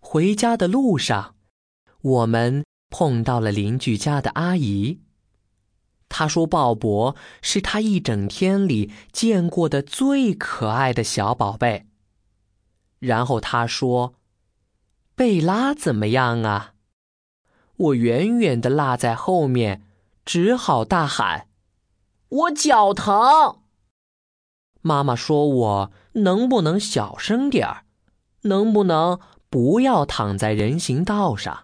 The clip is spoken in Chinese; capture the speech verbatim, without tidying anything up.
回家的路上，我们碰到了邻居家的阿姨。她说鲍勃是她一整天里见过的最可爱的小宝贝。然后她说：“贝拉怎么样啊？”我远远地落在后面，只好大喊：“我脚疼！”妈妈说我能不能小声点儿，能不能不要躺在人行道上。